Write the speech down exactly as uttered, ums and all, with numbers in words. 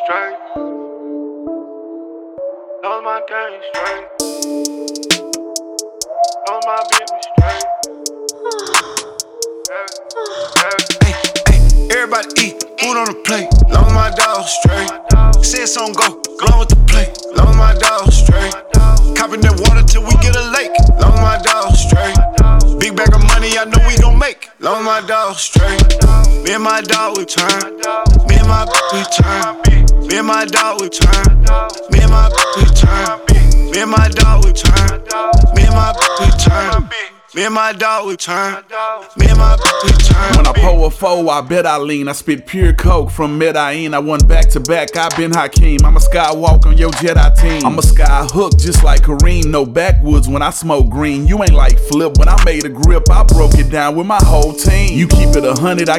straight. Know my game straight. Know my baby straight. Hey, hey, everybody eat, food on the plate. Long as my dog straight. Say it's on go, go with the plate. Long as my dog straight. Copping that water till we get a lake. Long as my dog straight. Big bag of money, I know we gon' make. Long as my dog straight. Me and my dog we turn. Me and my we turn. Me and my dog we turn. Me and my we turn. Me and my dog we turn. Me and my we turn. Me and my dog we turn. Me and my we turn. When I pull a foe, I bet I lean. I spit pure coke from Medellin. I won back to back, I been Hakeem. I'm a skywalk on your Jedi team. I'm a sky hook just like Kareem. No backwoods when I smoke green. You ain't like Flip. When I made a grip, I broke it down with my whole team. You keep it a hundred, I